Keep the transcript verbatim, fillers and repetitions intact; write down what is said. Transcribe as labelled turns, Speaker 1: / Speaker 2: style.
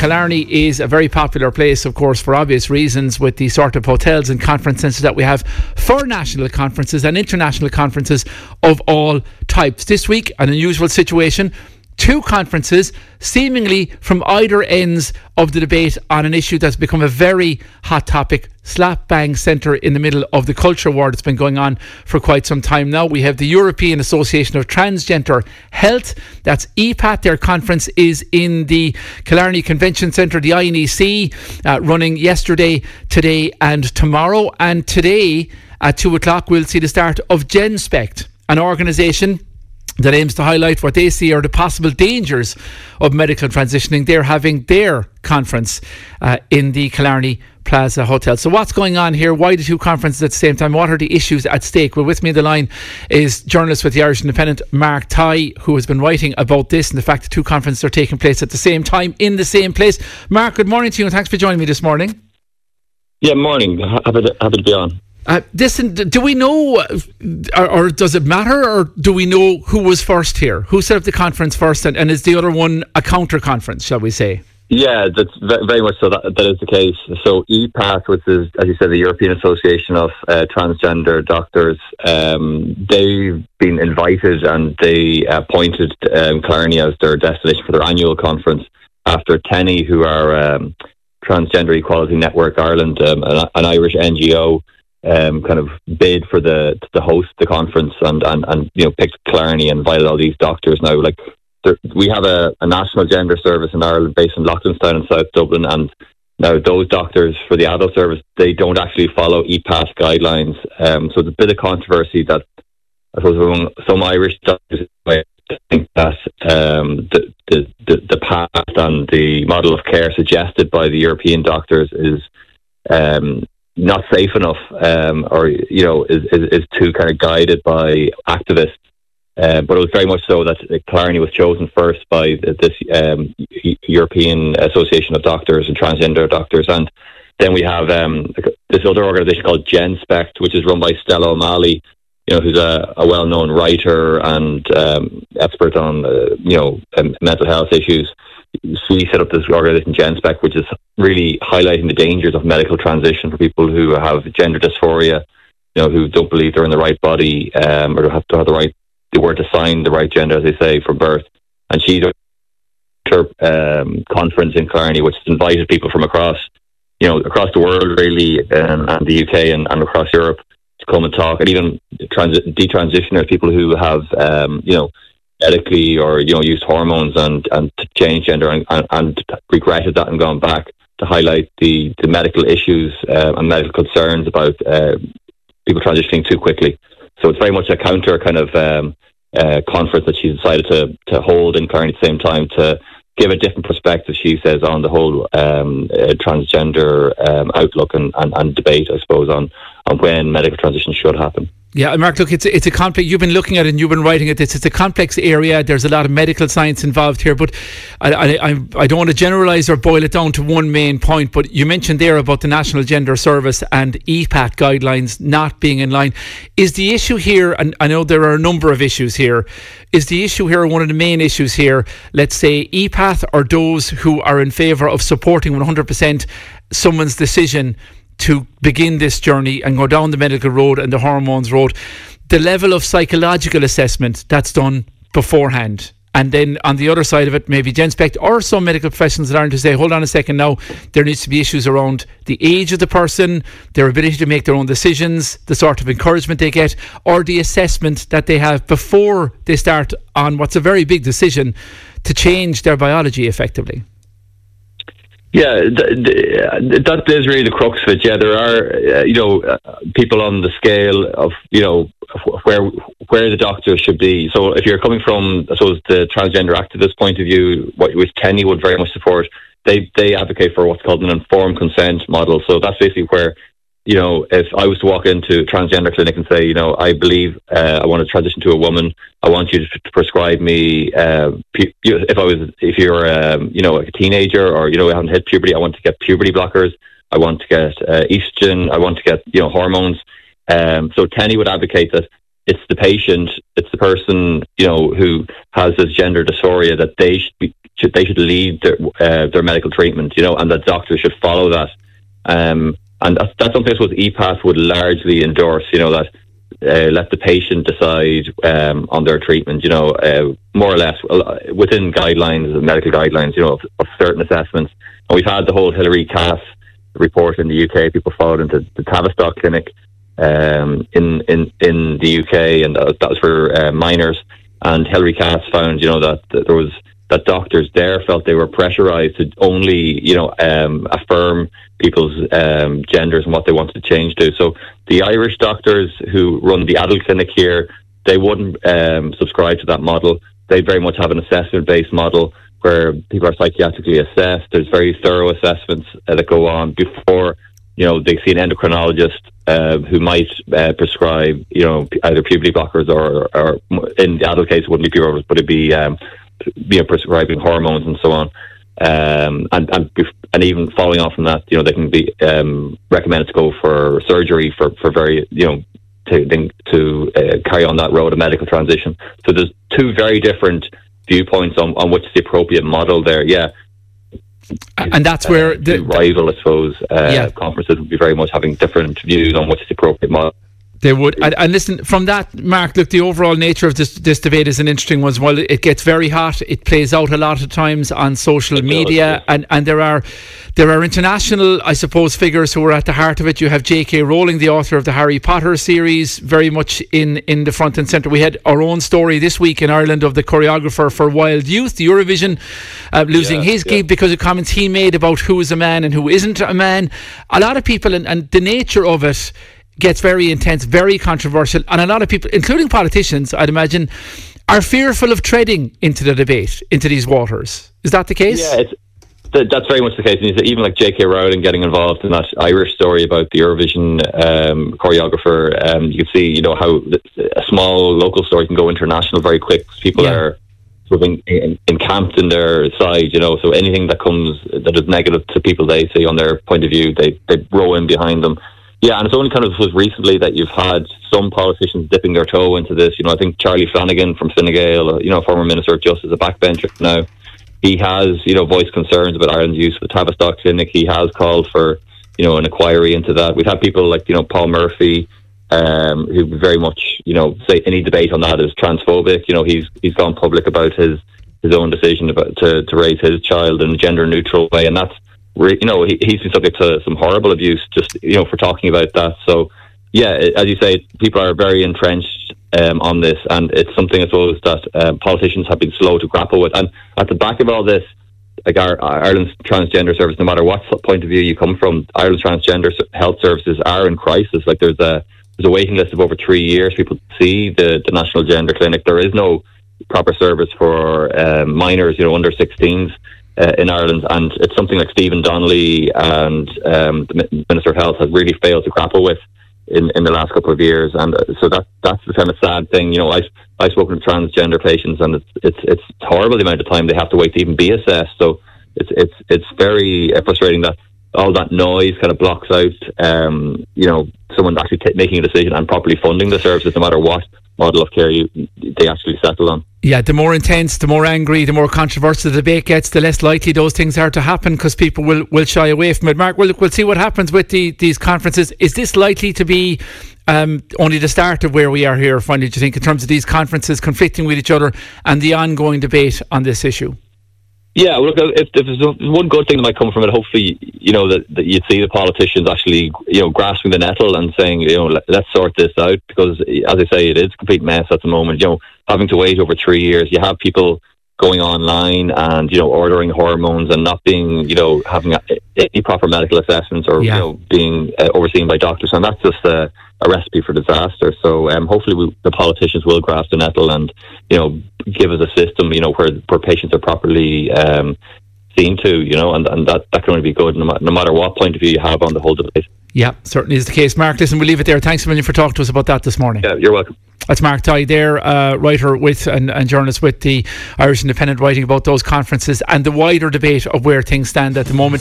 Speaker 1: Killarney is a very popular place, of course, for obvious reasons, with the sort of hotels and conference centres that we have for national conferences and international conferences of all types. This week, an unusual situation. Two conferences seemingly from either ends of the debate on an issue that's become a very hot topic, slap bang centre in the middle of the culture war that's been going on for quite some time now. We have the European Association of Transgender Health, that's E P A T. Their conference is in the Killarney Convention Centre, the I N E C, uh, running yesterday, today and tomorrow. And today at two o'clock we'll see the start of GenSpect, an organisation that aims to highlight what they see are the possible dangers of medical transitioning. They're having their conference uh, in the Killarney Plaza Hotel. So what's going on here? Why the two conferences at the same time? What are the issues at stake? Well, with me on the line is journalist with the Irish Independent, Mark Tighe, who has been writing about this and the fact that two conferences are taking place at the same time in the same place. Mark, good morning to you and thanks for joining me this morning.
Speaker 2: Yeah, morning. Happy to, happy to be on.
Speaker 1: Uh, listen, do we know, or, or does it matter, or do we know who was first here? Who set up the conference first, and, and is the other one a counter conference, shall we say?
Speaker 2: Yeah, that's very much so. That, that is the case. So E P A T, which is, as you said, the European Association of uh, Transgender Doctors, um, they've been invited and they appointed um, Killarney as their destination for their annual conference after TENI, who are um, Transgender Equality Network Ireland, um, an, an Irish N G O, Um, kind of bid for the to host the conference and, and, and you know picked Killarney and invited all these doctors. Now, like there, we have a, a national gender service in Ireland based in Loughlinstown in South Dublin, and now those doctors for the adult service, they don't actually follow E P A T guidelines. Um, so there's a bit of controversy that I suppose among some Irish doctors think that um, the, the the the path and the model of care suggested by the European doctors is Um, not safe enough, um, or you know, is, is is too kind of guided by activists. Uh, but it was very much so that Killarney was chosen first by this um, European Association of Doctors and Transgender Doctors, and then we have um, this other organisation called GenSpect, which is run by Stella O'Malley, you know, who's a, a well-known writer and um, expert on uh, you know um, mental health issues. She set up this organisation GenSpect, which is really highlighting the dangers of medical transition for people who have gender dysphoria, you know, who don't believe they're in the right body, um, or have to have the right, they weren't assigned the right gender, as they say, from birth. And she's her um, conference in Killarney, which has invited people from across, you know, across the world, really, um, and the U K and, and across Europe to come and talk, and even trans- detransitioners, people who have, um, you know, medically or you know used hormones and and to change gender and, and, and regretted that and gone back, to highlight the the medical issues uh, and medical concerns about uh, people transitioning too quickly. So it's very much a counter kind of um, uh, conference that she decided to to hold in Killarney at the same time, to give a different perspective, she says, on the whole um, uh, transgender um, outlook and, and, and debate, I suppose, on, on when medical transition should happen.
Speaker 1: Yeah, Mark, look, it's a, it's a complex, you've been looking at it and you've been writing at this, it's a complex area, there's a lot of medical science involved here, but I, I, I don't want to generalise or boil it down to one main point, but you mentioned there about the National Gender Service and E P A T guidelines not being in line. Is the issue here, and I know there are a number of issues here, is the issue here, one of the main issues here, let's say E P A T or those who are in favour of supporting one hundred percent someone's decision to begin this journey and go down the medical road and the hormones road, the level of psychological assessment that's done beforehand, and then on the other side of it, maybe GenSpect or some medical professionals that aren't to say, hold on a second now, there needs to be issues around the age of the person, their ability to make their own decisions, the sort of encouragement they get, or the assessment that they have before they start on what's a very big decision to change their biology effectively.
Speaker 2: Yeah, that is really the crux of it. Yeah, there are, uh, you know, uh, people on the scale of, you know, where where the doctors should be. So if you're coming from, I suppose, the transgender activist point of view, what which TENI would very much support, they they advocate for what's called an informed consent model. So that's basically where, you know, if I was to walk into a transgender clinic and say, you know, I believe uh, I want to transition to a woman, I want you to, to prescribe me, uh, pu- if I was, if you're, um, you know, a teenager or, you know, haven't hit puberty, I want to get puberty blockers, I want to get uh, estrogen, I want to get, you know, hormones. Um, so TENI would advocate that it's the patient, it's the person, you know, who has this gender dysphoria, that they should be should they should lead their, uh, their medical treatment, you know, and that doctors should follow that. Um, and that's, that's something I suppose E P A S would largely endorse, you know, that uh, let the patient decide um, on their treatment, you know, uh, more or less within guidelines, medical guidelines, you know, of, of certain assessments. And we've had the whole Hilary Cass report in the U K. People followed into the Tavistock Clinic um, in, in, in the U K, and that was, that was for uh, minors. And Hilary Cass found, you know, that, that there was that doctors there felt they were pressurised to only, you know, um, affirm people's um, genders and what they wanted to change to. So the Irish doctors who run the adult clinic here, they wouldn't um, subscribe to that model. They very much have an assessment-based model where people are psychiatrically assessed. There's very thorough assessments uh, that go on before, you know, they see an endocrinologist uh, who might uh, prescribe, you know, either puberty blockers or, or in the adult case, it wouldn't be puberty, but it'd be, um, you know, prescribing hormones and so on. Um, and, and and even following on from that, you know, they can be um, recommended to go for surgery for, for very, you know, to to uh, carry on that road of medical transition. So there's two very different viewpoints on, on which is the appropriate model there. Yeah.
Speaker 1: And that's where
Speaker 2: uh, the rival, I suppose, uh, yeah. conferences would be very much having different views on which is the appropriate model.
Speaker 1: They would. And, and listen, from that, Mark, look, the overall nature of this this debate is an interesting one as well. It gets very hot. It plays out a lot of times on social it media. Does, yeah. and, and there are there are international, I suppose, figures who are at the heart of it. You have J K Rowling, the author of the Harry Potter series, very much in, in the front and centre. We had our own story this week in Ireland of the choreographer for Wild Youth, the Eurovision, uh, losing yeah, his yeah. gig because of comments he made about who is a man and who isn't a man. A lot of people, and, and the nature of it, gets very intense, very controversial, and a lot of people, including politicians, I'd imagine, are fearful of treading into the debate, into these waters. Is that the case?
Speaker 2: Yeah, it's, th- that's very much the case. And even like J K Rowling getting involved in that Irish story about the Eurovision um, choreographer, um, you can see, you know, how a small local story can go international very quick. People yeah. are sort of in, encamped in their side, you know, so anything that comes that is negative to people they see on their point of view, they, they row in behind them. Yeah, and it's only kind of was recently that you've had some politicians dipping their toe into this. You know, I think Charlie Flanagan from Fine Gael, you know, former Minister of Justice, a backbencher now, he has, you know, voiced concerns about Ireland's use of the Tavistock Clinic. He has called for, you know, an inquiry into that. We've had people like, you know, Paul Murphy, um, who very much, you know, say any debate on that is transphobic. You know, he's he's gone public about his, his own decision about to, to raise his child in a gender-neutral way, and that's, you know, he, he's been subject to some horrible abuse just, you know, for talking about that. So, yeah, as you say, people are very entrenched um, on this, and it's something, I suppose, that um, politicians have been slow to grapple with. And at the back of all this, like our, Ireland's transgender service, no matter what point of view you come from, Ireland's transgender health services are in crisis. Like there's a there's a waiting list of over three years. People see the, the National Gender Clinic. There is no proper service for um, minors, you know, under sixteens. Uh, in Ireland, and it's something like Stephen Donnelly and um, the Minister of Health has really failed to grapple with in, in the last couple of years, and uh, so that that's the kind of sad thing. You know, I I've spoken to transgender patients, and it's it's it's horrible the amount of time they have to wait to even be assessed. So it's it's it's very frustrating that all that noise kind of blocks out, um, you know, someone actually t- making a decision and properly funding the services, no matter what model of care you, they actually settle on.
Speaker 1: Yeah, the more intense, the more angry, the more controversial the debate gets, the less likely those things are to happen because people will, will shy away from it. Mark, we'll, we'll see what happens with the, these conferences. Is this likely to be um, only the start of where we are here, finally, do you think, in terms of these conferences conflicting with each other and the ongoing debate on this issue?
Speaker 2: Yeah, well, look, if, if there's one good thing that might come from it, hopefully, you know, that, that you'd see the politicians actually, you know, grasping the nettle and saying, you know, let, let's sort this out, because, as I say, it is a complete mess at the moment. You know, having to wait over three years, you have people going online and, you know, ordering hormones and not being, you know, having a, any proper medical assessments or, yeah. you know, being uh, overseen by doctors. And that's just a, a recipe for disaster. So um, hopefully we, the politicians will grasp the nettle and, you know, give us a system, you know, where, where patients are properly um, seen to, you know, and, and that, that can only be good no, ma- no matter what point of view you have on the whole debate. Yeah, certainly is the case. Mark, listen, we'll leave it there. Thanks a million for talking to us about that this morning. Yeah, you're welcome.
Speaker 1: That's Mark Tighe there, uh, writer with and, and journalist with the Irish Independent, writing about those conferences and the wider debate of where things stand at the moment.